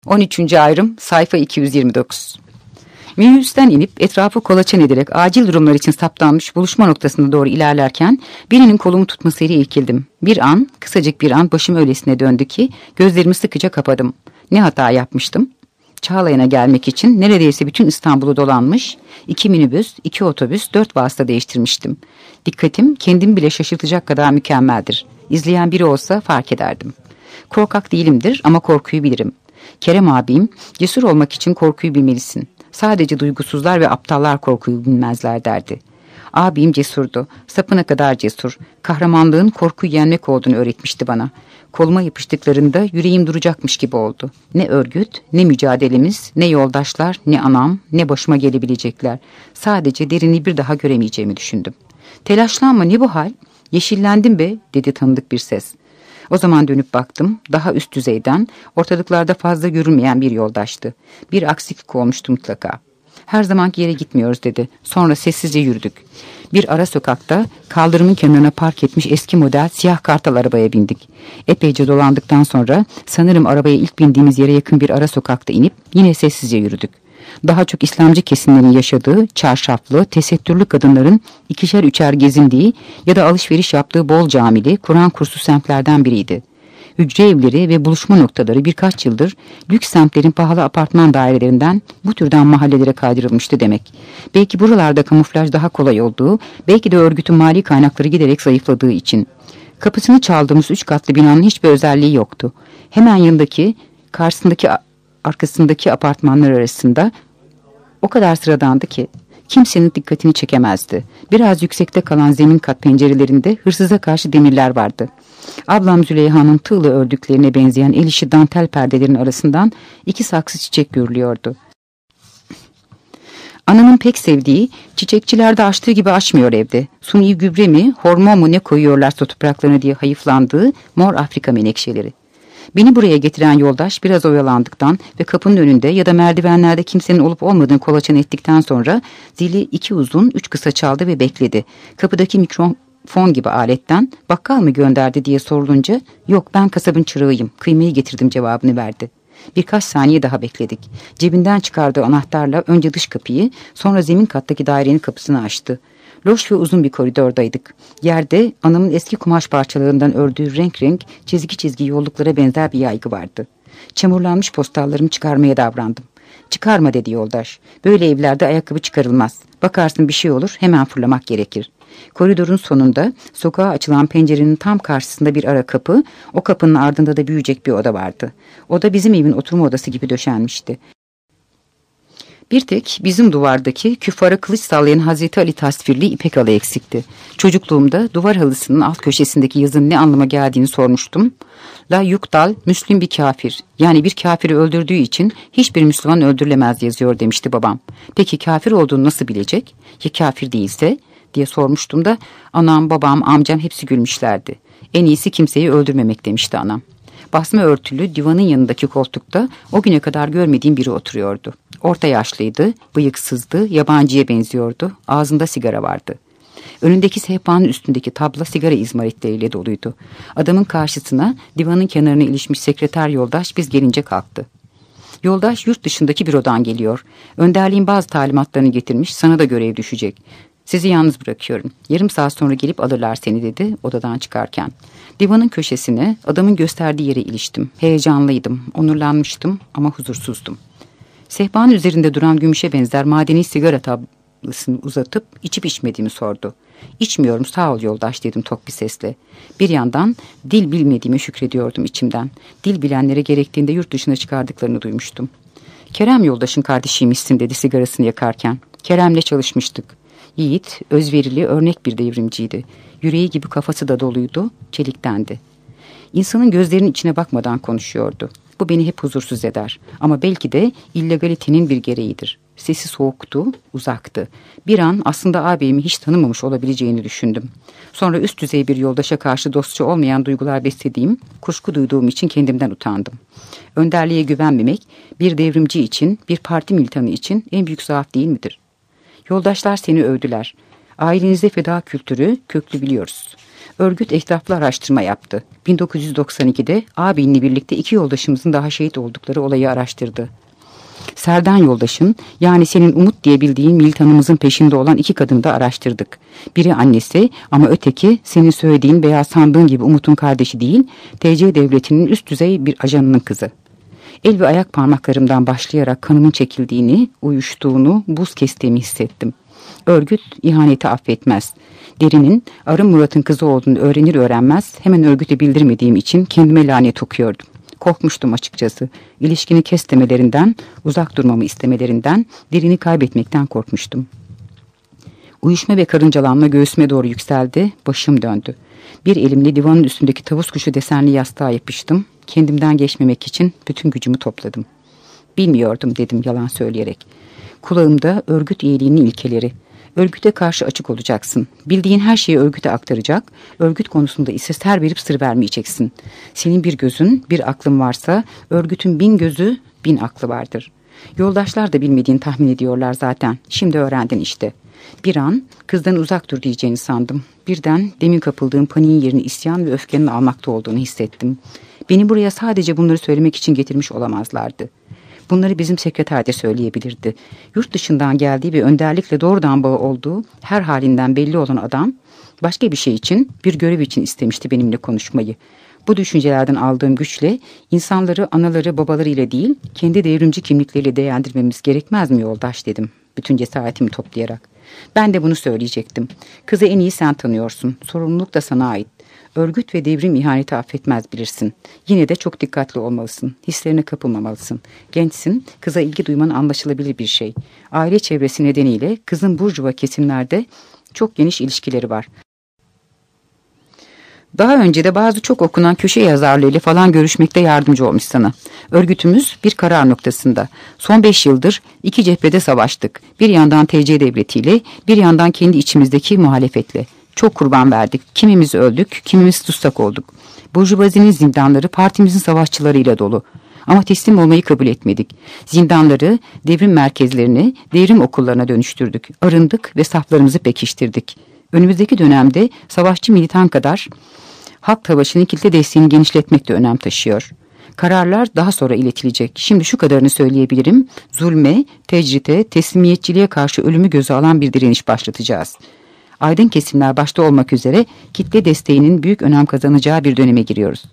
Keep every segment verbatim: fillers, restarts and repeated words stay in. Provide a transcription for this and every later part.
on üçüncü ayrım sayfa iki yüz yirmi dokuz. Minibüsten inip etrafı kolaçan ederek acil durumlar için saptanmış buluşma noktasına doğru ilerlerken birinin kolumu tutmasıyla irkildim. Bir an, kısacık bir an başım öylesine döndü ki gözlerimi sıkıca kapadım. Ne hata yapmıştım? Çağlayan'a gelmek için neredeyse bütün İstanbul'u dolanmış, iki minibüs, iki otobüs, dört vasıta değiştirmiştim. Dikkatim kendimi bile şaşırtacak kadar mükemmeldir. İzleyen biri olsa fark ederdim. Korkak değilimdir ama korkuyu bilirim. Kerem abim, cesur olmak için korkuyu bilmelisin. Sadece duygusuzlar ve aptallar korkuyu bilmezler derdi. Abim cesurdu, sapına kadar cesur. Kahramanlığın korkuyu yenmek olduğunu öğretmişti bana. Koluma yapıştıklarında yüreğim duracakmış gibi oldu. Ne örgüt, ne mücadelemiz, ne yoldaşlar, ne anam, ne başıma gelebilecekler. Sadece derini bir daha göremeyeceğimi düşündüm. Telaşlanma, ne bu hal? Yeşillendim be, dedi tanıdık bir ses. O zaman dönüp baktım. Daha üst düzeyden, ortalıklarda fazla görünmeyen bir yoldaştı. Bir aksilik olmuştu mutlaka. Her zamanki yere gitmiyoruz dedi. Sonra sessizce yürüdük. Bir ara sokakta kaldırımın kenarına park etmiş eski model siyah kartal arabaya bindik. Epeyce dolandıktan sonra sanırım arabaya ilk bindiğimiz yere yakın bir ara sokakta inip yine sessizce yürüdük. Daha çok İslamcı kesimlerin yaşadığı, çarşaflı, tesettürlü kadınların ikişer üçer gezindiği ya da alışveriş yaptığı bol camili, Kur'an kursu semtlerden biriydi. Hücre evleri ve buluşma noktaları birkaç yıldır lüks semtlerin pahalı apartman dairelerinden bu türden mahallelere kaydırılmıştı demek. Belki buralarda kamuflaj daha kolay olduğu, belki de örgütün mali kaynakları giderek zayıfladığı için. Kapısını çaldığımız üç katlı binanın hiçbir özelliği yoktu. Hemen yanındaki, karşısındaki, arkasındaki apartmanlar arasında o kadar sıradandı ki kimsenin dikkatini çekemezdi. Biraz yüksekte kalan zemin kat pencerelerinde hırsıza karşı demirler vardı. Ablam Züleyha'nın tığla ördüklerine benzeyen el işi dantel perdelerin arasından iki saksı çiçek görülüyordu. Anamın pek sevdiği, çiçekçilerde açtığı gibi açmıyor evde. Suni gübre mi, hormon mu ne koyuyorlarsa topraklarına diye hayıflandığı mor Afrika menekşeleri. Beni buraya getiren yoldaş biraz oyalandıktan ve kapının önünde ya da merdivenlerde kimsenin olup olmadığını kolaçan ettikten sonra zili iki uzun, üç kısa çaldı ve bekledi. Kapıdaki mikrofon gibi aletten bakkal mı gönderdi diye sorulunca yok ben kasabın çırağıyım, kıymayı getirdim cevabını verdi. Birkaç saniye daha bekledik. Cebinden çıkardığı anahtarla önce dış kapıyı sonra zemin kattaki dairenin kapısını açtı. Loş ve uzun bir koridordaydık. Yerde anamın eski kumaş parçalarından ördüğü renk renk çizgi çizgi yolluklara benzer bir yaygı vardı. Çamurlanmış postallarımı çıkarmaya davrandım. Çıkarma dedi yoldaş. Böyle evlerde ayakkabı çıkarılmaz. Bakarsın bir şey olur hemen fırlamak gerekir. Koridorun sonunda sokağa açılan pencerenin tam karşısında bir ara kapı, o kapının ardında da büyüyecek bir oda vardı. Oda bizim evin oturma odası gibi döşenmişti. Bir tek bizim duvardaki küffara kılıç sallayan Hazreti Ali tasvirli ipek halı eksikti. Çocukluğumda duvar halısının alt köşesindeki yazının ne anlama geldiğini sormuştum. La yukdal, Müslüm bir kafir. Yani bir kafiri öldürdüğü için hiçbir Müslüman öldürülemez yazıyor demişti babam. Peki kafir olduğunu nasıl bilecek? Ya kafir değilse? Diye sormuştum da anam, babam, amcam hepsi gülmüşlerdi. En iyisi kimseyi öldürmemek demişti anam. Basma örtülü divanın yanındaki koltukta o güne kadar görmediğim biri oturuyordu. Orta yaşlıydı, bıyıksızdı, yabancıya benziyordu, ağzında sigara vardı. Önündeki sehpanın üstündeki tabla sigara izmaritleriyle doluydu. Adamın karşısına divanın kenarına ilişmiş sekreter yoldaş biz gelince kalktı. Yoldaş yurt dışındaki bürodan geliyor. Önderliğin bazı talimatlarını getirmiş, sana da görev düşecek. Sizi yalnız bırakıyorum. Yarım saat sonra gelip alırlar seni dedi odadan çıkarken. Divanın köşesine adamın gösterdiği yere iliştim. Heyecanlıydım, onurlanmıştım ama huzursuzdum. Sehpanın üzerinde duran gümüşe benzer madeni sigara tablasını uzatıp içip içmediğimi sordu. İçmiyorum sağ ol yoldaş dedim tok bir sesle. Bir yandan dil bilmediğime şükrediyordum içimden. Dil bilenlere gerektiğinde yurt dışına çıkardıklarını duymuştum. Kerem yoldaşın kardeşiymişsin dedi sigarasını yakarken. Kerem'le çalışmıştık. Yiğit, özverili, örnek bir devrimciydi. Yüreği gibi kafası da doluydu, çeliktendi. İnsanın gözlerinin içine bakmadan konuşuyordu. Bu beni hep huzursuz eder. Ama belki de illegalitenin bir gereğidir. Sesi soğuktu, uzaktı. Bir an aslında ağabeyimi hiç tanımamış olabileceğini düşündüm. Sonra üst düzey bir yoldaşa karşı dostça olmayan duygular beslediğim, kuşku duyduğum için kendimden utandım. Önderliğe güvenmemek, bir devrimci için, bir parti militanı için en büyük zaaf değil midir? Yoldaşlar seni övdüler. Ailenizde feda kültürü köklü biliyoruz. Örgüt etraflı araştırma yaptı. bin dokuz yüz doksan ikide ağabeyinle birlikte iki yoldaşımızın daha şehit oldukları olayı araştırdı. Serdan yoldaşın, yani senin Umut diye bildiğin militanımızın peşinde olan iki kadını da araştırdık. Biri annesi ama öteki senin söylediğin veya sandığın gibi Umut'un kardeşi değil, T C devletinin üst düzey bir ajanının kızı. El ve ayak parmaklarımdan başlayarak kanımın çekildiğini, uyuştuğunu, buz kestiğimi hissettim. Örgüt ihaneti affetmez. Derin'in Arın Murat'ın kızı olduğunu öğrenir öğrenmez hemen örgüte bildirmediğim için kendime lanet okuyordum. Korkmuştum açıkçası. İlişkini kes demelerinden, uzak durmamı istemelerinden, Derin'i kaybetmekten korkmuştum. Uyuşma ve karıncalanma göğsüme doğru yükseldi, başım döndü. Bir elimle divanın üstündeki tavus kuşu desenli yastığa yapıştım. Kendimden geçmemek için bütün gücümü topladım. Bilmiyordum dedim yalan söyleyerek. Kulağımda örgüt üyeliğinin ilkeleri. Örgüte karşı açık olacaksın. Bildiğin her şeyi örgüte aktaracak. Örgüt konusunda ise ser verip sır vermeyeceksin. Senin bir gözün, bir aklın varsa örgütün bin gözü, bin aklı vardır. Yoldaşlar da bilmediğini tahmin ediyorlar zaten. Şimdi öğrendin işte. Bir an kızdan uzak dur diyeceğini sandım. Birden demin kapıldığım paniğin yerini isyan ve öfkenin almakta olduğunu hissettim. Beni buraya sadece bunları söylemek için getirmiş olamazlardı. Bunları bizim sekreter de söyleyebilirdi. Yurt dışından geldiği ve önderlikle doğrudan bağı olduğu her halinden belli olan adam başka bir şey için, bir görev için istemişti benimle konuşmayı. Bu düşüncelerden aldığım güçle insanları anaları babaları ile değil kendi devrimci kimlikleriyle değerlendirmemiz gerekmez mi yoldaş dedim bütün cesaretimi toplayarak. Ben de bunu söyleyecektim. Kızı en iyi sen tanıyorsun. Sorumluluk da sana ait. Örgüt ve devrim ihaneti affetmez bilirsin. Yine de çok dikkatli olmalısın. Hislerine kapılmamalısın. Gençsin, kıza ilgi duyman anlaşılabilir bir şey. Aile çevresi nedeniyle kızın burjuva kesimlerde çok geniş ilişkileri var. Daha önce de bazı çok okunan köşe yazarlarıyla falan görüşmekte yardımcı olmuş sana. Örgütümüz bir karar noktasında. Son beş yıldır iki cephede savaştık. Bir yandan T C devletiyle, bir yandan kendi içimizdeki muhalefetle. Çok kurban verdik. Kimimiz öldük, kimimiz tutsak olduk. Burjuvazinin zindanları partimizin savaşçılarıyla dolu. Ama teslim olmayı kabul etmedik. Zindanları, devrim merkezlerini, devrim okullarına dönüştürdük. Arındık ve saflarımızı pekiştirdik. Önümüzdeki dönemde savaşçı militan kadar halk savaşının kitle desteğini genişletmek de önem taşıyor. Kararlar daha sonra iletilecek. Şimdi şu kadarını söyleyebilirim. Zulme, tecrite, teslimiyetçiliğe karşı ölümü göze alan bir direniş başlatacağız. Aydın kesimler başta olmak üzere kitle desteğinin büyük önem kazanacağı bir döneme giriyoruz.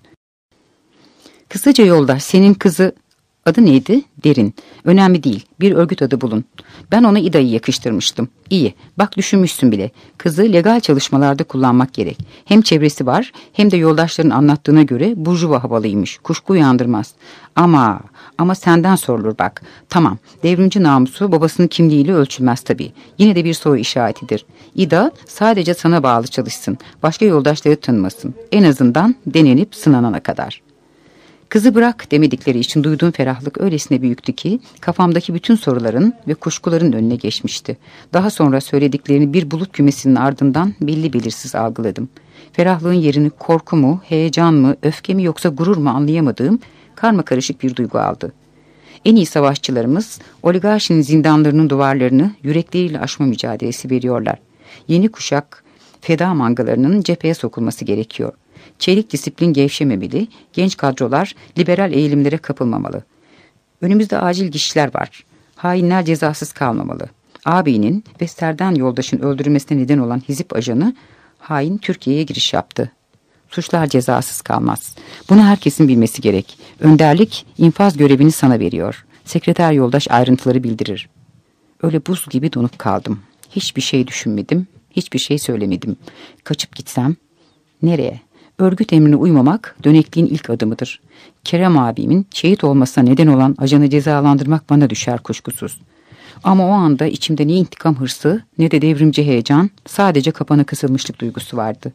Kısaca yoldaş, senin kızı adı neydi? Derin. Önemli değil. Bir örgüt adı bulun. Ben ona İda'yı yakıştırmıştım. İyi. Bak düşünmüşsün bile. Kızı legal çalışmalarda kullanmak gerek. Hem çevresi var hem de yoldaşların anlattığına göre burjuva havalıymış. Kuşku uyandırmaz. Ama ama senden sorulur bak. Tamam. Devrimci namusu babasının kimliğiyle ölçülmez tabii. Yine de bir soru işaretidir. İda sadece sana bağlı çalışsın. Başka yoldaşları tanımasın. En azından denenip sınanana kadar. Kızı bırak demedikleri için duyduğum ferahlık öylesine büyüktü ki kafamdaki bütün soruların ve kuşkuların önüne geçmişti. Daha sonra söylediklerini bir bulut kümesinin ardından belli belirsiz algıladım. Ferahlığın yerini korku mu, heyecan mı, öfke mi yoksa gurur mu anlayamadığım karmakarışık bir duygu aldı. En iyi savaşçılarımız oligarşinin zindanlarının duvarlarını yürekleriyle aşma mücadelesi veriyorlar. Yeni kuşak feda mangalarının cepheye sokulması gerekiyor. Çelik disiplin gevşememeli, genç kadrolar liberal eğilimlere kapılmamalı. Önümüzde acil işler var. Hainler cezasız kalmamalı. Ağabeyinin ve Serdan yoldaşın öldürülmesine neden olan Hizip ajanı hain Türkiye'ye giriş yaptı. Suçlar cezasız kalmaz. Bunu herkesin bilmesi gerek. Önderlik infaz görevini sana veriyor. Sekreter yoldaş ayrıntıları bildirir. Öyle buz gibi donup kaldım. Hiçbir şey düşünmedim, hiçbir şey söylemedim. Kaçıp gitsem nereye? Örgüt emrine uymamak dönekliğin ilk adımıdır. Kerem abimin şehit olmasına neden olan ajanı cezalandırmak bana düşer kuşkusuz. Ama o anda içimde ne intikam hırsı ne de devrimci heyecan, sadece kapana kısılmışlık duygusu vardı.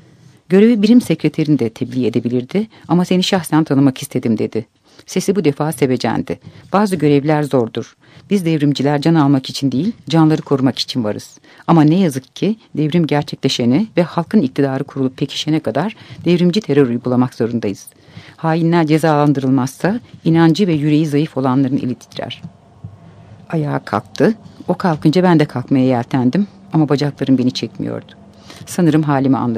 Görevi birim sekreterini de tebliğ edebilirdi ama seni şahsen tanımak istedim dedi. Sesi bu defa sevecendi. Bazı görevler zordur. Biz devrimciler can almak için değil, canları korumak için varız. Ama ne yazık ki devrim gerçekleşene ve halkın iktidarı kurulup pekişene kadar devrimci terör uygulamak zorundayız. Hainler cezalandırılmazsa inancı ve yüreği zayıf olanların eli titrer. Ayağa kalktı. O kalkınca ben de kalkmaya yeltendim ama bacaklarım beni çekmiyordu. Sanırım halimi anladı.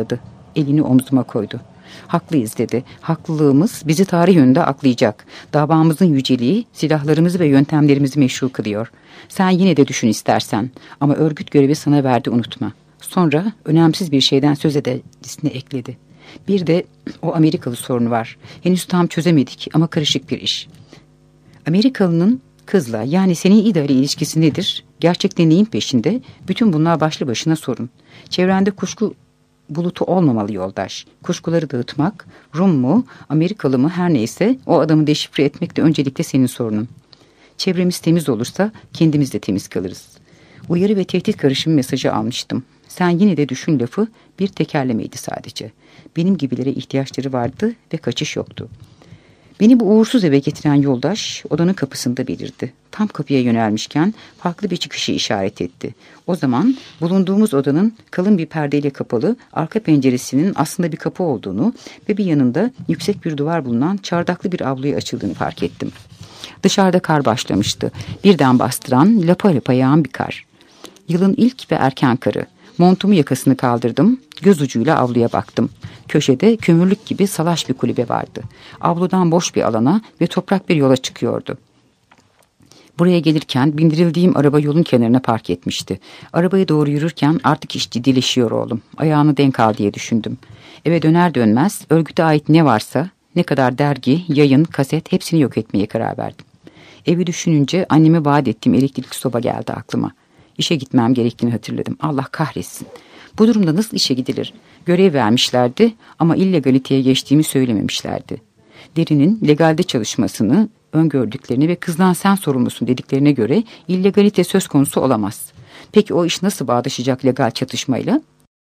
Elini omzuma koydu. Haklıyız dedi. Haklılığımız bizi tarih önünde aklayacak. Davamızın yüceliği silahlarımızı ve yöntemlerimizi meşru kılıyor. Sen yine de düşün istersen. Ama örgüt görevi sana verdi, unutma. Sonra önemsiz bir şeyden söz edesine ekledi. Bir de o Amerikalı sorunu var. Henüz tam çözemedik ama karışık bir iş. Amerikalının kızla, yani senin İda ile ilişkisi nedir? Gerçekten neyin peşinde? Bütün bunlar başlı başına sorun. Çevrende kuşku bulutu olmamalı yoldaş. Kuşkuları dağıtmak, Rum mu, Amerikalı mı her neyse o adamı deşifre etmek de öncelikle senin sorunun. Çevremiz temiz olursa kendimiz de temiz kalırız. Uyarı ve tehdit karışımı mesajı almıştım. Sen yine de düşün lafı bir tekerlemeydi sadece. Benim gibilere ihtiyaçları vardı ve kaçış yoktu. Beni bu uğursuz eve getiren yoldaş odanın kapısında belirdi. Tam kapıya yönelmişken farklı bir çıkışı işaret etti. O zaman bulunduğumuz odanın kalın bir perdeyle kapalı arka penceresinin aslında bir kapı olduğunu ve bir yanında yüksek bir duvar bulunan çardaklı bir avluya açıldığını fark ettim. Dışarıda kar başlamıştı. Birden bastıran, lapa lapa yağan bir kar. Yılın ilk ve erken karı. Montumu yakasını kaldırdım. Göz ucuyla avluya baktım. Köşede kömürlük gibi salaş bir kulübe vardı. Avludan boş bir alana ve toprak bir yola çıkıyordu. Buraya gelirken bindirildiğim araba yolun kenarına park etmişti. Arabaya doğru yürürken artık iş ciddileşiyor oğlum. Ayağını denk al diye düşündüm. Eve döner dönmez örgüte ait ne varsa, ne kadar dergi, yayın, kaset hepsini yok etmeye karar verdim. Evi düşününce anneme vaat ettiğim elektrikli soba geldi aklıma. İşe gitmem gerektiğini hatırladım. Allah kahretsin. Bu durumda nasıl işe gidilir? Görev vermişlerdi ama illegaliteye geçtiğimi söylememişlerdi. Derin'in legalde çalışmasını öngördüklerini ve kızdan sen sorumlusun dediklerine göre illegalite söz konusu olamaz. Peki o iş nasıl bağdaşacak legal çatışmayla?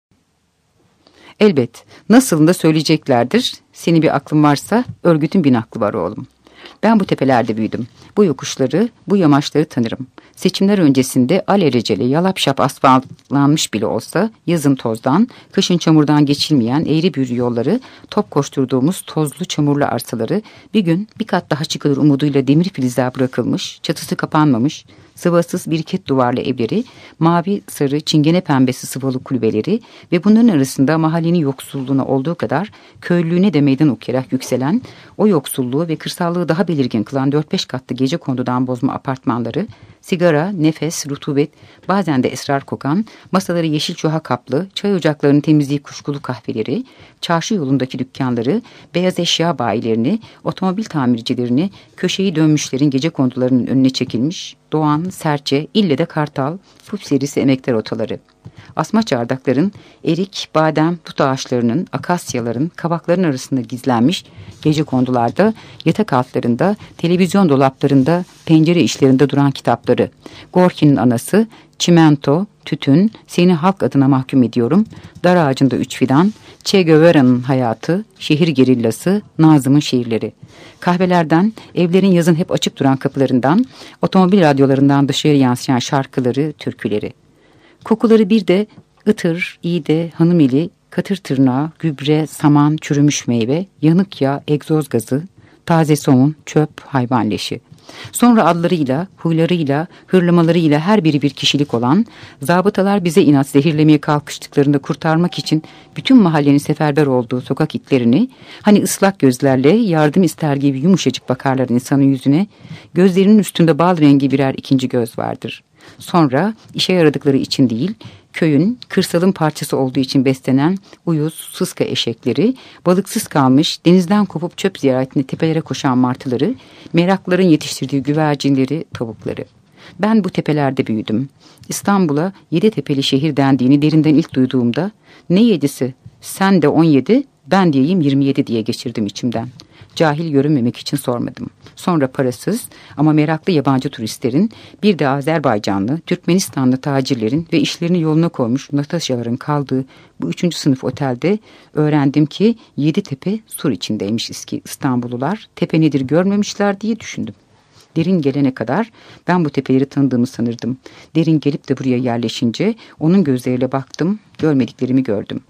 Elbet nasılını da söyleyeceklerdir. Senin bir aklın varsa örgütün bin aklı var oğlum. Ben bu tepelerde büyüdüm. Bu yokuşları, bu yamaçları tanırım. Seçimler öncesinde alelacele yalap şap asfaltlanmış bile olsa yazın tozdan, kışın çamurdan geçilmeyen eğri büğrü yolları, top koşturduğumuz tozlu çamurlu arsaları bir gün bir kat daha çıkılır umuduyla demir filizler bırakılmış, çatısı kapanmamış, sıvasız biriket duvarlı evleri, mavi sarı çingene pembesi sıvalı kulübeleri ve bunların arasında mahallenin yoksulluğuna olduğu kadar köylülüğüne de meydan okuyarak yükselen, o yoksulluğu ve kırsallığı daha belirgin kılan dört beş katlı gecekondudan bozma apartmanları, sigara, nefes, rutubet, bazen de esrar kokan, masaları yeşil çuha kaplı, çay ocaklarının temizliği kuşkulu kahveleri, çarşı yolundaki dükkanları, beyaz eşya bayilerini, otomobil tamircilerini, köşeyi dönmüşlerin gecekondularının önüne çekilmiş, Doğan, Serçe, ille de Kartal, Fup serisi emektar otaları. Asma çardakların, erik, badem, dut ağaçlarının, akasyaların, kabakların arasında gizlenmiş gecekondularda, yatak altlarında, televizyon dolaplarında, pencere işlerinde duran kitapları, Gorki'nin anası, çimento, tütün, seni halk adına mahkum ediyorum, dar ağacında üç fidan, Che Guevara'nın hayatı, şehir gerillası, Nazım'ın şiirleri. Kahvelerden, evlerin yazın hep açık duran kapılarından, otomobil radyolarından dışarı yansıyan şarkıları, türküleri. Kokuları bir de ıtır, iğde, hanımeli, katır tırnağı, gübre, saman, çürümüş meyve, yanık yağ, egzoz gazı, taze somun, çöp, hayvan leşi. Sonra adlarıyla, huylarıyla, hırlamalarıyla her biri bir kişilik olan, zabıtalar bize inat zehirlemeye kalkıştıklarında kurtarmak için bütün mahallenin seferber olduğu sokak itlerini, hani ıslak gözlerle yardım ister gibi yumuşacık bakarlar insanın yüzüne, gözlerinin üstünde bal rengi birer ikinci göz vardır. Sonra işe yaradıkları için değil, köyün, kırsalın parçası olduğu için beslenen uyuz, sıska eşekleri, balıksız kalmış, denizden kopup çöp ziyaretine tepelere koşan martıları, merakların yetiştirdiği güvercinleri, tavukları. Ben bu tepelerde büyüdüm. İstanbul'a yedi tepeli şehir dendiğini derinden ilk duyduğumda, ne yedisi, sen de on yedi, ben diyeyim yirmi yedi diye geçirdim içimden. Cahil görünmemek için sormadım. Sonra parasız ama meraklı yabancı turistlerin, bir de Azerbaycanlı, Türkmenistanlı tacirlerin ve işlerini yoluna koymuş Natasyaların kaldığı bu üçüncü sınıf otelde öğrendim ki Yeditepe sur içindeymiş eski İstanbullular. Tepe nedir görmemişler diye düşündüm. Derin gelene kadar ben bu tepeleri tanıdığımı sanırdım. Derin gelip de buraya yerleşince onun gözleriyle baktım, görmediklerimi gördüm.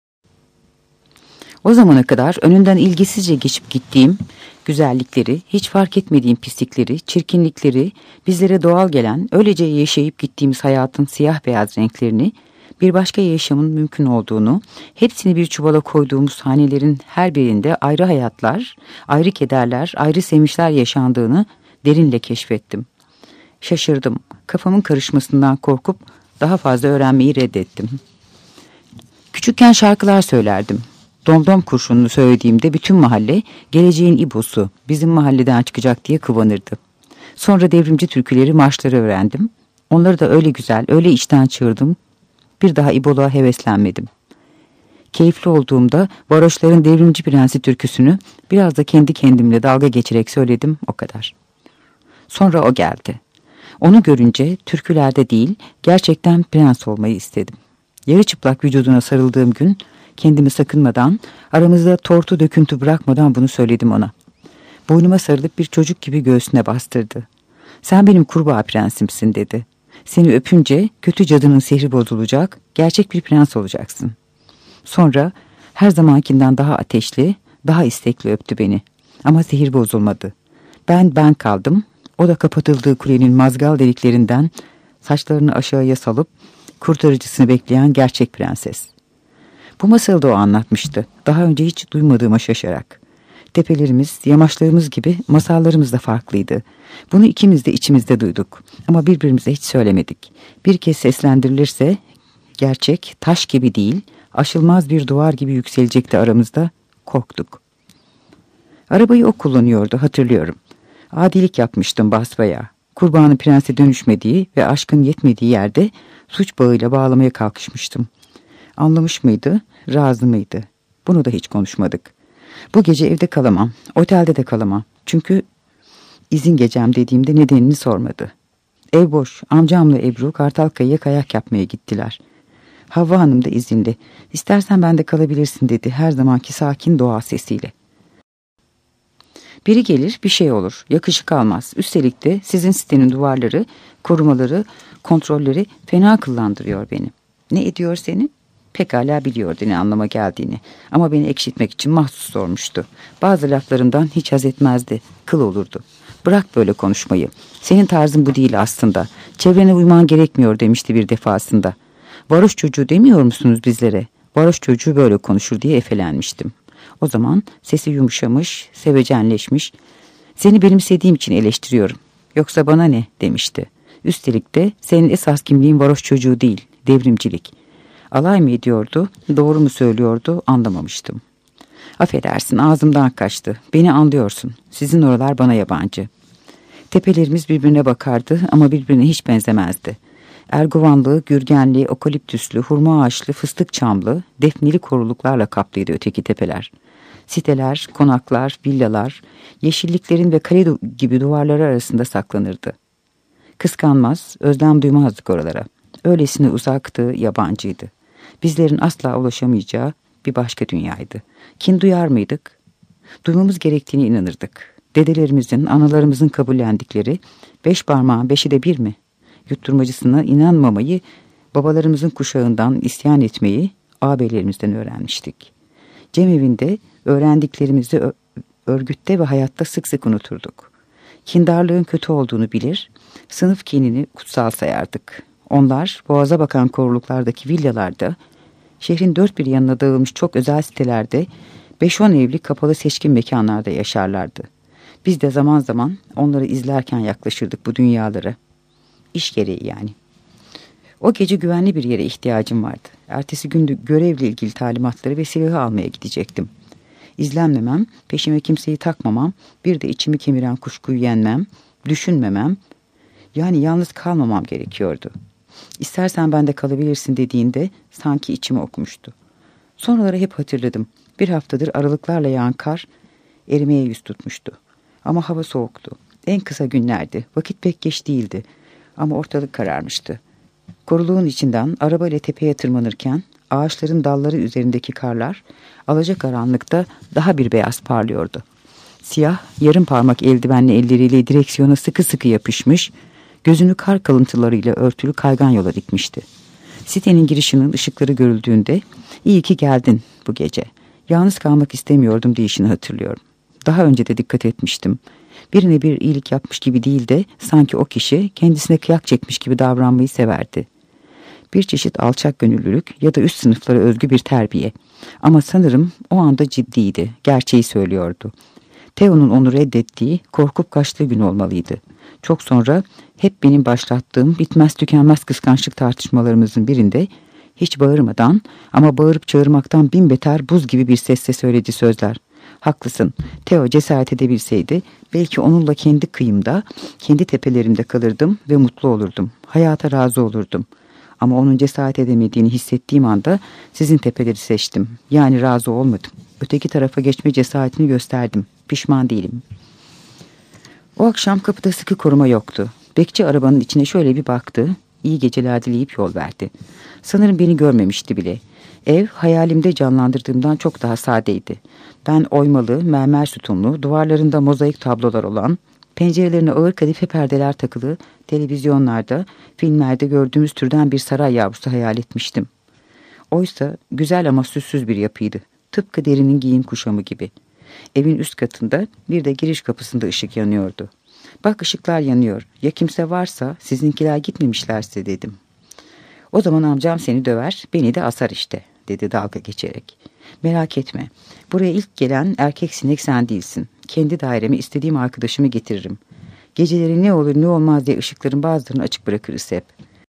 O zamana kadar önünden ilgisizce geçip gittiğim güzellikleri, hiç fark etmediğim pislikleri, çirkinlikleri, bizlere doğal gelen, öylece yaşayıp gittiğimiz hayatın siyah beyaz renklerini, Bir başka yaşamın mümkün olduğunu, hepsini bir çuvala koyduğumuz hanelerin her birinde ayrı hayatlar, ayrı kederler, ayrı sevinçler yaşandığını derinle keşfettim. Şaşırdım. Kafamın karışmasından korkup daha fazla öğrenmeyi reddettim. Küçükken şarkılar söylerdim. Domdom kurşununu söylediğimde bütün mahalle geleceğin İbo'su bizim mahalleden çıkacak diye kıvanırdı. Sonra devrimci türküleri, marşları öğrendim. Onları da öyle güzel, öyle içten çığırdım. Bir daha İboluğa heveslenmedim. Keyifli olduğumda varoşların devrimci prensi türküsünü biraz da kendi kendimle dalga geçerek söyledim, o kadar. Sonra o geldi. Onu görünce türkülerde değil, gerçekten prens olmayı istedim. Yarı çıplak vücuduna sarıldığım gün kendimi sakınmadan, aramızda tortu döküntü bırakmadan bunu söyledim ona. Boynuma sarılıp bir çocuk gibi göğsüne bastırdı. Sen benim kurbağa prensimsin dedi. Seni öpünce kötü cadının sihri bozulacak, gerçek bir prens olacaksın. Sonra her zamankinden daha ateşli, daha istekli öptü beni. Ama sihir bozulmadı. Ben ben kaldım. O da kapatıldığı kulenin mazgal deliklerinden saçlarını aşağıya salıp kurtarıcısını bekleyen gerçek prenses. Bu masalı da o anlatmıştı. Daha önce hiç duymadığıma şaşarak. Tepelerimiz, yamaçlarımız gibi masallarımız da farklıydı. Bunu ikimiz de içimizde duyduk. Ama birbirimize hiç söylemedik. Bir kez seslendirilirse gerçek, taş gibi değil, aşılmaz bir duvar gibi yükselecekti aramızda. Korktuk. Arabayı o kullanıyordu, hatırlıyorum. Adilik yapmıştım basbaya. Kurbanın prense dönüşmediği ve aşkın yetmediği yerde suç bağıyla bağlamaya kalkışmıştım. Anlamış mıydı, razı mıydı? Bunu da hiç konuşmadık. Bu gece evde kalamam, otelde de kalamam. Çünkü izin gecem dediğimde nedenini sormadı. Ev boş, amcamla Ebru Kartalkaya'ya kayak yapmaya gittiler. Havva Hanım da izinli. İstersen ben de kalabilirsin dedi her zamanki sakin doğa sesiyle. Biri gelir bir şey olur, yakışık almaz. Üstelik de sizin sitenin duvarları, korumaları, kontrolleri fena kıllandırıyor beni. Ne ediyor seni? Pekala biliyordu ne anlama geldiğini. Ama beni ekşitmek için mahsus sormuştu. Bazı laflarımdan hiç haz etmezdi. Kıl olurdu. Bırak böyle konuşmayı. Senin tarzın bu değil aslında. Çevrene uyman gerekmiyor demişti bir defasında. Varoş çocuğu demiyor musunuz bizlere? Varoş çocuğu böyle konuşur diye efelenmiştim. O zaman sesi yumuşamış, sevecenleşmiş. Seni benimsediğim için eleştiriyorum. Yoksa bana ne demişti. Üstelik de senin esas kimliğin varoş çocuğu değil, devrimcilik. Alay mı ediyordu, doğru mu söylüyordu anlamamıştım. Affedersin ağzımdan kaçtı. Beni anlıyorsun. Sizin oralar bana yabancı. Tepelerimiz birbirine bakardı ama birbirine hiç benzemezdi. Erguvanlı, gürgenli, okaliptüslü, hurma ağaçlı, fıstık çamlı, defneli koruluklarla kaplıydı öteki tepeler. Siteler, konaklar, villalar, yeşilliklerin ve kale gibi duvarları arasında saklanırdı. Kıskanmaz, özlem duymazdık oralara. Öylesine uzaktı, yabancıydı. Bizlerin asla ulaşamayacağı bir başka dünyaydı. Kin duyar mıydık? Duymamız gerektiğine inanırdık. Dedelerimizin, analarımızın kabullendikleri beş parmağın beşi de bir mi? Yutturmacısına inanmamayı, babalarımızın kuşağından isyan etmeyi ağabeylerimizden öğrenmiştik. Cemevinde öğrendiklerimizi örgütte ve hayatta sık sık unuturduk. Kindarlığın kötü olduğunu bilir, sınıf kinini kutsal sayardık. Onlar boğaza bakan koruluklardaki villalarda, şehrin dört bir yanına dağılmış çok özel sitelerde, beş on evli kapalı seçkin mekanlarda yaşarlardı. Biz de zaman zaman onları izlerken yaklaşırdık bu dünyalara. İş gereği yani. O gece güvenli bir yere ihtiyacım vardı. Ertesi günde görevle ilgili talimatları ve silahı almaya gidecektim. İzlenmemem, peşime kimseyi takmamam, bir de içimi kemiren kuşkuyu yenmem, düşünmemem, yani yalnız kalmamam gerekiyordu. İstersen bende kalabilirsin dediğinde sanki içimi okumuştu. Sonraları hep hatırladım. Bir haftadır aralıklarla yağan kar erimeye yüz tutmuştu. Ama hava soğuktu. En kısa günlerdi. Vakit pek geç değildi. Ama ortalık kararmıştı. Koruluğun içinden arabayla tepeye tırmanırken ağaçların dalları üzerindeki karlar alacakaranlıkta daha bir beyaz parlıyordu. Siyah, yarım parmak eldivenli elleriyle direksiyona sıkı sıkı yapışmış, gözünü kar kalıntılarıyla örtülü kaygan yola dikmişti. Sitenin girişinin ışıkları görüldüğünde iyi ki geldin bu gece. Yalnız kalmak istemiyordum deyişini hatırlıyorum. Daha önce de dikkat etmiştim. Birine bir iyilik yapmış gibi değil de sanki o kişi kendisine kıyak çekmiş gibi davranmayı severdi. Bir çeşit alçak gönüllülük ya da üst sınıflara özgü bir terbiye. Ama sanırım o anda ciddiydi, gerçeği söylüyordu. Theo'nun onu reddettiği, korkup kaçtığı gün olmalıydı. Çok sonra hep benim başlattığım bitmez tükenmez kıskançlık tartışmalarımızın birinde hiç bağırmadan ama bağırıp çağırmaktan bin beter buz gibi bir sesle söylediği sözler. Haklısın, Theo cesaret edebilseydi belki onunla kendi kıyımda, kendi tepelerimde kalırdım ve mutlu olurdum. Hayata razı olurdum. Ama onun cesaret edemediğini hissettiğim anda sizin tepeleri seçtim. Yani razı olmadım. Öteki tarafa geçme cesaretini gösterdim. Pişman değilim. O akşam kapıda sıkı koruma yoktu. Bekçi arabanın içine şöyle bir baktı. İyi geceler dileyip yol verdi. Sanırım beni görmemişti bile. Ev hayalimde canlandırdığımdan çok daha sadeydi. Ben oymalı, mermer sütunlu, duvarlarında mozaik tablolar olan, pencerelerine ağır kadife perdeler takılı, televizyonlarda, filmlerde gördüğümüz türden bir saray yavrusu hayal etmiştim. Oysa güzel ama süssüz bir yapıydı. Tıpkı derinin giyim kuşamı gibi. Evin üst katında bir de giriş kapısında ışık yanıyordu. Bak ışıklar yanıyor. Ya kimse varsa sizinkiler gitmemişlerse dedim. O zaman amcam seni döver, beni de asar işte dedi dalga geçerek. Merak etme. Buraya ilk gelen erkek sinek sen değilsin. Kendi daireme istediğim arkadaşımı getiririm. Geceleri ne olur ne olmaz diye ışıkların bazılarını açık bırakırız hep.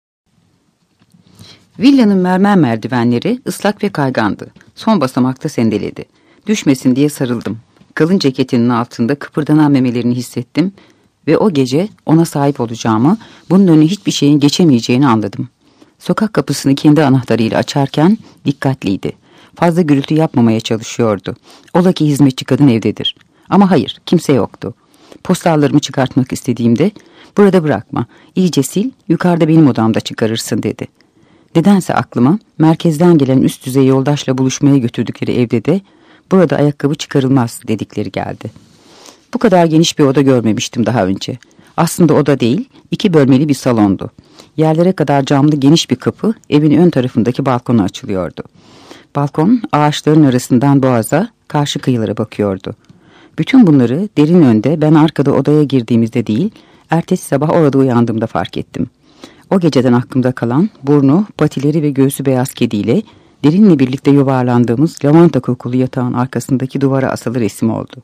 Villanın mermer merdivenleri ıslak ve kaygandı. Son basamakta sendeledi. Düşmesin diye sarıldım. Kalın ceketinin altında kıpırdanan memelerini hissettim ve o gece ona sahip olacağımı, bunun önüne hiçbir şeyin geçemeyeceğini anladım. Sokak kapısını kendi anahtarıyla açarken dikkatliydi. Fazla gürültü yapmamaya çalışıyordu. Ola ki hizmetçi kadın evdedir. Ama hayır, kimse yoktu. Postallarımı çıkartmak istediğimde, burada bırakma, iyice sil, yukarıda benim odamda çıkarırsın dedi. Nedense aklıma merkezden gelen üst düzey yoldaşla buluşmaya götürdükleri evde de burada ayakkabı çıkarılmaz dedikleri geldi. Bu kadar geniş bir oda görmemiştim daha önce. Aslında oda değil, iki bölmeli bir salondu. Yerlere kadar camlı geniş bir kapı evin ön tarafındaki balkona açılıyordu. Balkon ağaçların arasından boğaza, karşı kıyılara bakıyordu. Bütün bunları derin önde ben arkada odaya girdiğimizde değil, ertesi sabah orada uyandığımda fark ettim. O geceden aklımda kalan burnu, patileri ve göğsü beyaz kediyle derinle birlikte yuvarlandığımız lavanta kokulu yatağın arkasındaki duvara asılı resim oldu.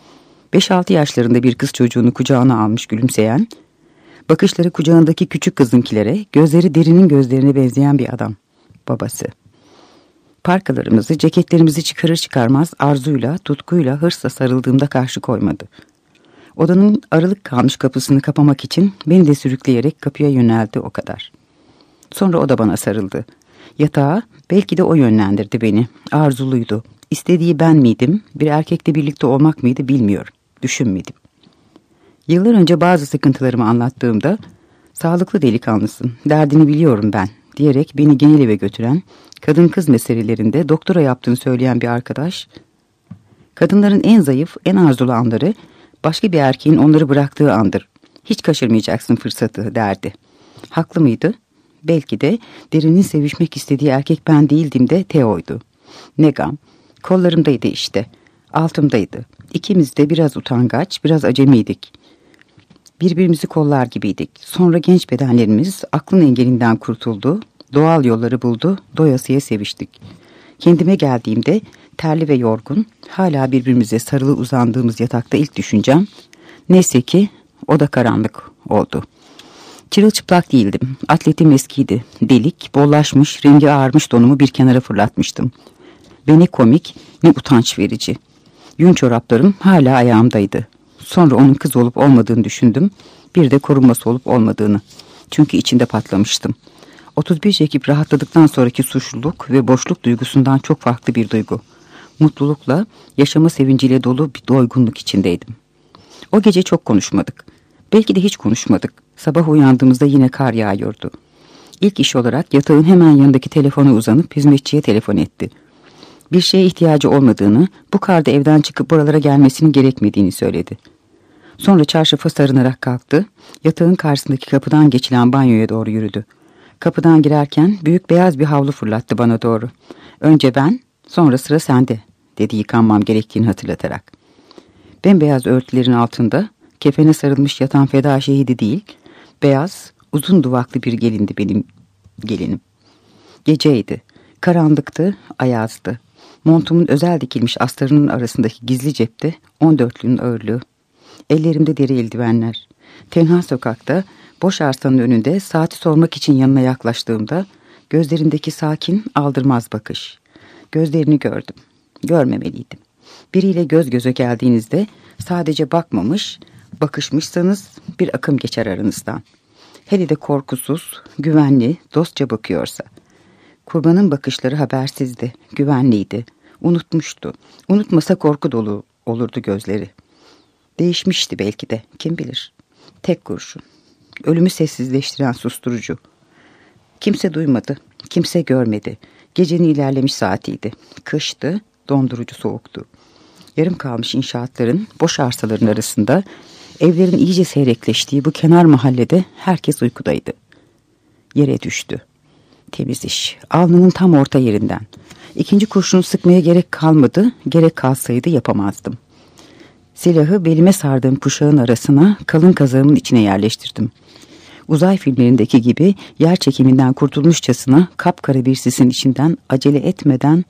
Beş altı yaşlarında bir kız çocuğunu kucağına almış gülümseyen, bakışları kucağındaki küçük kızınkilere, gözleri derinin gözlerine benzeyen bir adam. Babası. Parkalarımızı, ceketlerimizi çıkarır çıkarmaz arzuyla, tutkuyla, hırsla sarıldığımda karşı koymadı. Odanın aralık kalmış kapısını kapamak için beni de sürükleyerek kapıya yöneldi o kadar. Sonra o da bana sarıldı. Yatağa belki de o yönlendirdi beni. Arzuluydu. İstediği ben miydim, bir erkekle birlikte olmak mıydı bilmiyorum. Düşünmedim. Yıllar önce bazı sıkıntılarımı anlattığımda, sağlıklı delikanlısın, derdini biliyorum ben diyerek beni genel eve götüren, kadın kız meselelerinde doktora yaptığını söyleyen bir arkadaş, kadınların en zayıf, en arzulu anları, başka bir erkeğin onları bıraktığı andır. Hiç kaçırmayacaksın fırsatı derdi. Haklı mıydı? Belki de derinin sevişmek istediği erkek ben değildim de Theo'ydu. Ne gam. Kollarımdaydı işte. Altımdaydı. İkimiz de biraz utangaç, biraz acemiydik. Birbirimizi kollar gibiydik. Sonra genç bedenlerimiz aklın engelinden kurtuldu, doğal yolları buldu, doyasıya seviştik. Kendime geldiğimde terli ve yorgun, hala birbirimize sarılı uzandığımız yatakta ilk düşüncem, neyse ki o da karanlık oldu. Çırılçıplak değildim, atletim eskiydi, delik, bollaşmış, rengi ağarmış donumu bir kenara fırlatmıştım. Ve ne komik, ne utanç verici. Yün çoraplarım hala ayağımdaydı. Sonra onun kız olup olmadığını düşündüm, bir de korunması olup olmadığını. Çünkü içinde patlamıştım. otuz bir çekip rahatladıktan sonraki suçluluk ve boşluk duygusundan çok farklı bir duygu. Mutlulukla, yaşama sevinciyle dolu bir doygunluk içindeydim. O gece çok konuşmadık. Belki de hiç konuşmadık. Sabah uyandığımızda yine kar yağıyordu. İlk iş olarak yatağın hemen yanındaki telefona uzanıp hizmetçiye telefon etti. Bir şeye ihtiyacı olmadığını, bu karda evden çıkıp buralara gelmesinin gerekmediğini söyledi. Sonra çarşafa sarınarak kalktı, yatağın karşısındaki kapıdan geçilen banyoya doğru yürüdü. Kapıdan girerken büyük beyaz bir havlu fırlattı bana doğru. Önce ben, sonra sıra sende, dedi yıkanmam gerektiğini hatırlatarak. Bembeyaz örtülerin altında, kefene sarılmış yatan feda şehidi değil, beyaz, uzun duvaklı bir gelindi benim gelinim. Geceydi. Karanlıktı, ayazdı. Montumun özel dikilmiş astarının arasındaki gizli cepte on dörtlünün ağırlığı. Ellerimde deri eldivenler. Tenha sokakta, boş arsanın önünde saati sormak için yanına yaklaştığımda gözlerindeki sakin, aldırmaz bakış. Gözlerini gördüm. Görmemeliydim. Biriyle göz göze geldiğinizde sadece bakmamış, bakışmışsanız bir akım geçer aranızdan. Hele de korkusuz, güvenli, dostça bakıyorsa. Kurbanın bakışları habersizdi, güvenliydi, unutmuştu. Unutmasa korku dolu olurdu gözleri. Değişmişti belki de, kim bilir. Tek kurşun. Ölümü sessizleştiren susturucu. Kimse duymadı, kimse görmedi. Gecenin ilerlemiş saatiydi. Kıştı, dondurucu soğuktu. Yarım kalmış inşaatların, boş arsaların arasında, evlerin iyice seyrekleştiği bu kenar mahallede herkes uykudaydı. Yere düştü. Temiz iş. Alnının tam orta yerinden. İkinci kurşunu sıkmaya gerek kalmadı, gerek kalsaydı yapamazdım. Silahı belime sardığım kuşağın arasına, kalın kazağımın içine yerleştirdim. Uzay filmlerindeki gibi yer çekiminden kurtulmuşçasına kapkara bir sisin içinden acele etmeden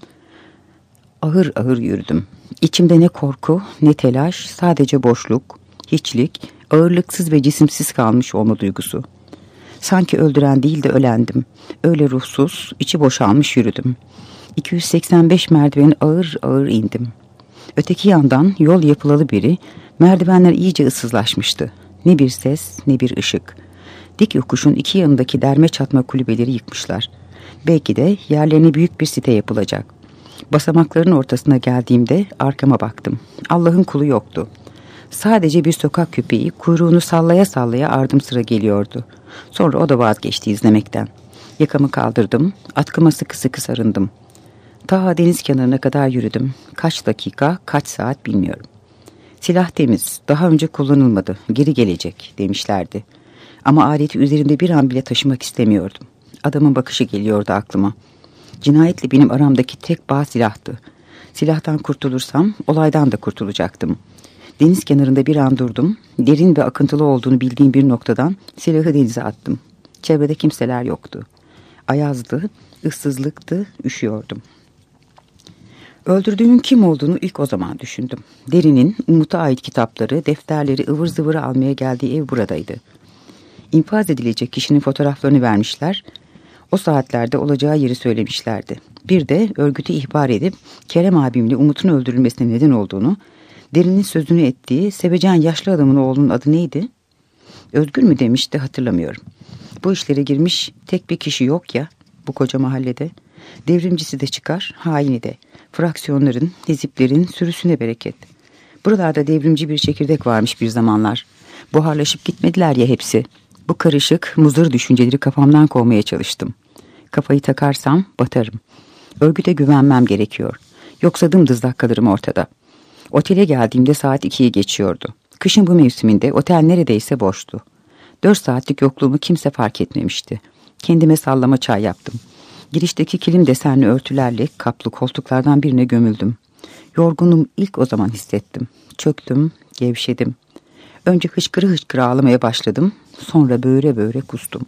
ağır ağır yürüdüm. İçimde ne korku, ne telaş, sadece boşluk, hiçlik, ağırlıksız ve cisimsiz kalmış olma duygusu. Sanki öldüren değil de ölendim. Öyle ruhsuz, içi boşalmış yürüdüm. iki yüz seksen beş merdiveni ağır ağır indim. Öteki yandan yol yapılalı biri, merdivenler iyice ıssızlaşmıştı. Ne bir ses, ne bir ışık. Dik yokuşun iki yanındaki derme çatma kulübeleri yıkmışlar. Belki de yerlerine büyük bir site yapılacak. Basamakların ortasına geldiğimde arkama baktım. Allah'ın kulu yoktu. Sadece bir sokak köpeği kuyruğunu sallaya sallaya ardım sıra geliyordu. Sonra o da vazgeçti izlemekten. Yakamı kaldırdım, atkıma sıkı sıkı sarındım. Ta deniz kenarına kadar yürüdüm. Kaç dakika, kaç saat bilmiyorum. Silah temiz, daha önce kullanılmadı, geri gelecek demişlerdi. Ama aleti üzerinde bir an bile taşımak istemiyordum. Adamın bakışı geliyordu aklıma. Cinayetle benim aramdaki tek bağ silahtı. Silahtan kurtulursam olaydan da kurtulacaktım. Deniz kenarında bir an durdum. Derin ve akıntılı olduğunu bildiğim bir noktadan silahı denize attım. Çevrede kimseler yoktu. Ayazdı, ıssızlıktı, üşüyordum. Öldürdüğümün kim olduğunu ilk o zaman düşündüm. Derin'in Umut'a ait kitapları, defterleri ıvır zıvırı almaya geldiği ev buradaydı. İnfaz edilecek kişinin fotoğraflarını vermişler. O saatlerde olacağı yeri söylemişlerdi. Bir de örgütü ihbar edip Kerem abimle Umut'un öldürülmesine neden olduğunu, Derin'in sözünü ettiği sevecen yaşlı adamın oğlunun adı neydi? Özgür mü demişti, hatırlamıyorum. Bu işlere girmiş tek bir kişi yok ya bu koca mahallede. Devrimcisi de çıkar, haini de. Fraksiyonların, hiziplerin sürüsüne bereket. Buralarda devrimci bir çekirdek varmış bir zamanlar. Buharlaşıp gitmediler ya hepsi. Bu karışık, muzır düşünceleri kafamdan kovmaya çalıştım. Kafayı takarsam batarım. Örgüte güvenmem gerekiyor. Yoksa dımdızlak kalırım ortada. Otele geldiğimde saat ikiyi geçiyordu. Kışın bu mevsiminde otel neredeyse boştu. Dört saatlik yokluğumu kimse fark etmemişti. Kendime sallama çay yaptım. Girişteki kilim desenli örtülerle kaplı koltuklardan birine gömüldüm. Yorgunum ilk o zaman hissettim. Çöktüm, gevşedim. Önce hıçkırı hıçkırı ağlamaya başladım. Sonra böğüre böğüre kustum.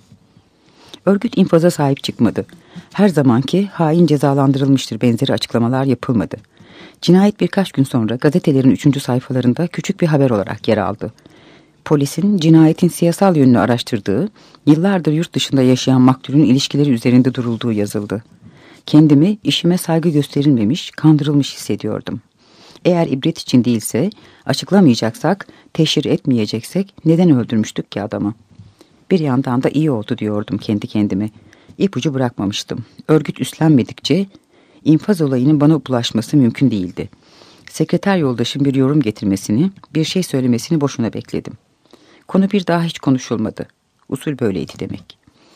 Örgüt infaza sahip çıkmadı. Her zamanki hain cezalandırılmıştır benzeri açıklamalar yapılmadı. Cinayet birkaç gün sonra gazetelerin üçüncü sayfalarında küçük bir haber olarak yer aldı. Polisin cinayetin siyasal yönünü araştırdığı, yıllardır yurt dışında yaşayan maktulün ilişkileri üzerinde durulduğu yazıldı. Kendimi işime saygı gösterilmemiş, kandırılmış hissediyordum. Eğer ibret için değilse, açıklamayacaksak, teşhir etmeyeceksek neden öldürmüştük ki adamı? Bir yandan da iyi oldu diyordum kendi kendime. İpucu bırakmamıştım. Örgüt üstlenmedikçe infaz olayının bana bulaşması mümkün değildi. Sekreter yoldaşım bir yorum getirmesini, bir şey söylemesini boşuna bekledim. Konu bir daha hiç konuşulmadı. Usul böyleydi demek.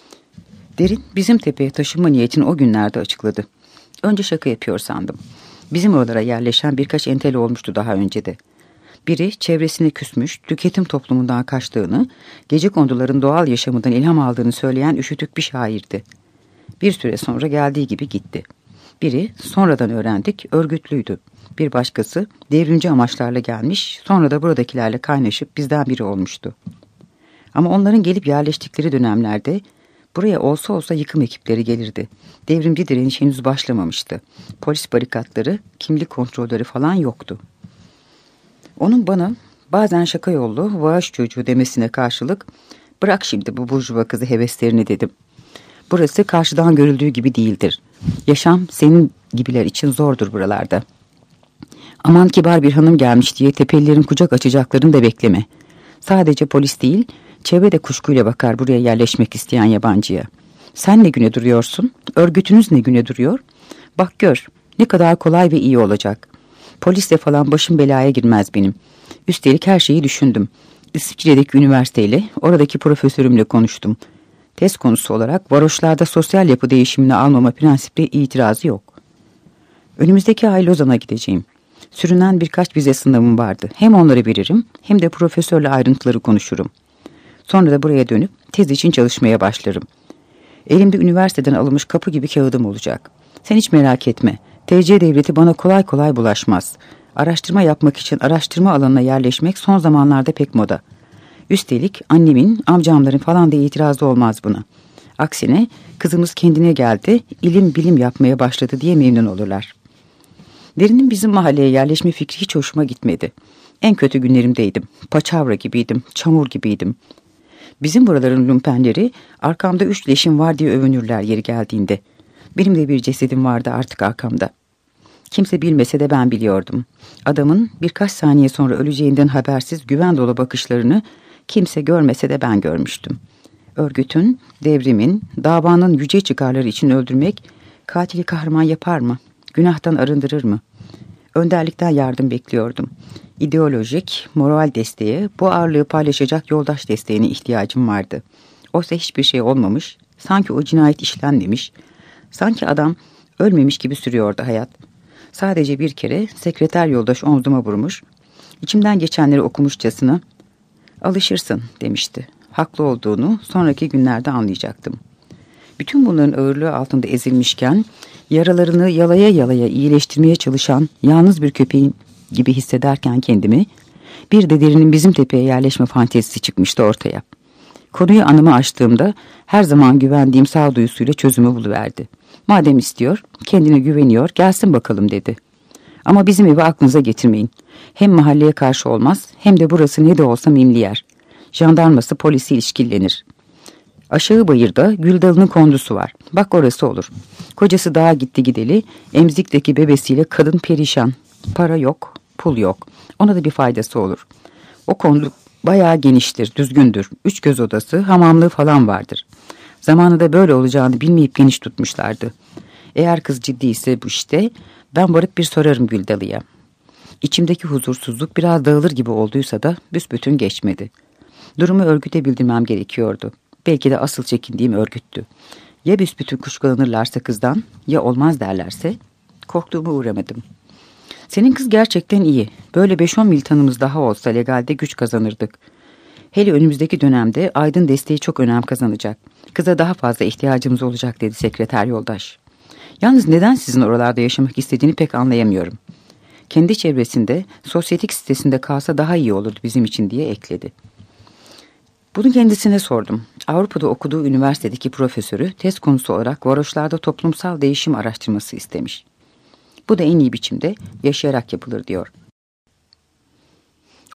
Derin bizim tepeye taşınma niyetini o günlerde açıkladı. Önce şaka yapıyor sandım. Bizim oralara yerleşen birkaç entel olmuştu daha önce de. Biri çevresine küsmüş, tüketim toplumundan kaçtığını, gecekonduların doğal yaşamından ilham aldığını söyleyen üşütük bir şairdi. Bir süre sonra geldiği gibi gitti. Biri sonradan öğrendik örgütlüydü. Bir başkası devrimci amaçlarla gelmiş, sonra da buradakilerle kaynaşıp bizden biri olmuştu. Ama onların gelip yerleştikleri dönemlerde Buraya olsa olsa yıkım ekipleri gelirdi. Devrimci direniş henüz başlamamıştı. Polis barikatları, kimlik kontrolleri falan yoktu. Onun bana bazen şaka yollu "Vaaş çocuğu" demesine karşılık "Bırak şimdi bu burjuva kızı heveslerini" dedim. Burası karşıdan görüldüğü gibi değildir. Yaşam senin gibiler için zordur buralarda. Aman kibar bir hanım gelmiş diye tepelilerin kucak açacaklarını da bekleme. Sadece polis değil, çevre de kuşkuyla bakar buraya yerleşmek isteyen yabancıya. Sen ne güne duruyorsun? Örgütünüz ne güne duruyor? Bak gör, ne kadar kolay ve iyi olacak. Polisle falan başım belaya girmez benim. Üstelik her şeyi düşündüm. İsviçre'deki üniversiteyle, oradaki profesörümle konuştum. Tez konusu olarak varoşlarda sosyal yapı değişimini almama prensiple itirazı yok. Önümüzdeki ay Lozan'a gideceğim. Sürünen birkaç vize sınavım vardı. Hem onları veririm hem de profesörle ayrıntıları konuşurum. Sonra da buraya dönüp tez için çalışmaya başlarım. Elimde üniversiteden alınmış kapı gibi kağıdım olacak. Sen hiç merak etme. T C devleti bana kolay kolay bulaşmaz. Araştırma yapmak için araştırma alanına yerleşmek son zamanlarda pek moda. Üstelik annemin, amcamların falan da itirazı olmaz buna. Aksine kızımız kendine geldi, ilim bilim yapmaya başladı diye memnun olurlar. Derin'in bizim mahalleye yerleşme fikri hiç hoşuma gitmedi. En kötü günlerimdeydim. Paçavra gibiydim, çamur gibiydim. Bizim buraların lumpenleri arkamda üç leşim var diye övünürler yeri geldiğinde. Benim de bir cesedim vardı artık arkamda. Kimse bilmese de ben biliyordum. Adamın birkaç saniye sonra öleceğinden habersiz güven dolu bakışlarını kimse görmese de ben görmüştüm. Örgütün, devrimin, davanın yüce çıkarları için öldürmek katili kahraman yapar mı? Günahtan arındırır mı? Önderlikten yardım bekliyordum. İdeolojik, moral desteğe, bu ağırlığı paylaşacak yoldaş desteğine ihtiyacım vardı. Oysa hiçbir şey olmamış, sanki o cinayet işlenmemiş, sanki adam ölmemiş gibi sürüyordu hayat. Sadece bir kere sekreter yoldaş omzuma vurmuş, içimden geçenleri okumuşçasına "Alışırsın" demişti. Haklı olduğunu sonraki günlerde anlayacaktım. Bütün bunların ağırlığı altında ezilmişken, yaralarını yalaya yalaya iyileştirmeye çalışan yalnız bir köpeğin gibi hissederken kendimi, bir de Derin'in bizim tepeye yerleşme fantezisi çıkmıştı ortaya. Konuyu anıma açtığımda her zaman güvendiğim sağduyusuyla çözümü buluverdi. Madem istiyor, kendine güveniyor, gelsin bakalım dedi. Ama bizim evi aklınıza getirmeyin. Hem mahalleye karşı olmaz, hem de burası ne de olsa mimli yer. Jandarması polisi ilişkilenir. Aşağı bayırda gül dalının kondusu var. Bak orası olur. Kocası dağa gitti gideli, emzikteki bebesiyle kadın perişan. Para yok, pul yok. Ona da bir faydası olur. O kondu bayağı geniştir, düzgündür. Üç göz odası, hamamlığı falan vardır. Zamanında böyle olacağını bilmeyip geniş tutmuşlardı. Eğer kız ciddiyse bu işte, ben varıp bir sorarım Güldalı'ya. İçimdeki huzursuzluk biraz dağılır gibi olduysa da büsbütün geçmedi. Durumu örgüte bildirmem gerekiyordu. Belki de asıl çekindiğim örgüttü. Ya büsbütün kuşkulanırlarsa kızdan, ya olmaz derlerse? Korktuğuma uğramadım. Senin kız gerçekten iyi. Böyle beş on militanımız daha olsa legalde güç kazanırdık. Hele önümüzdeki dönemde Aydın desteği çok önem kazanacak. Kıza daha fazla ihtiyacımız olacak dedi sekreter yoldaş. Yalnız neden sizin oralarda yaşamak istediğini pek anlayamıyorum. Kendi çevresinde, sosyetik sitesinde kalsa daha iyi olurdu bizim için diye ekledi. Bunu kendisine sordum. Avrupa'da okuduğu üniversitedeki profesörü tez konusu olarak varoşlarda toplumsal değişim araştırması istemiş. Bu da en iyi biçimde yaşayarak yapılır diyor.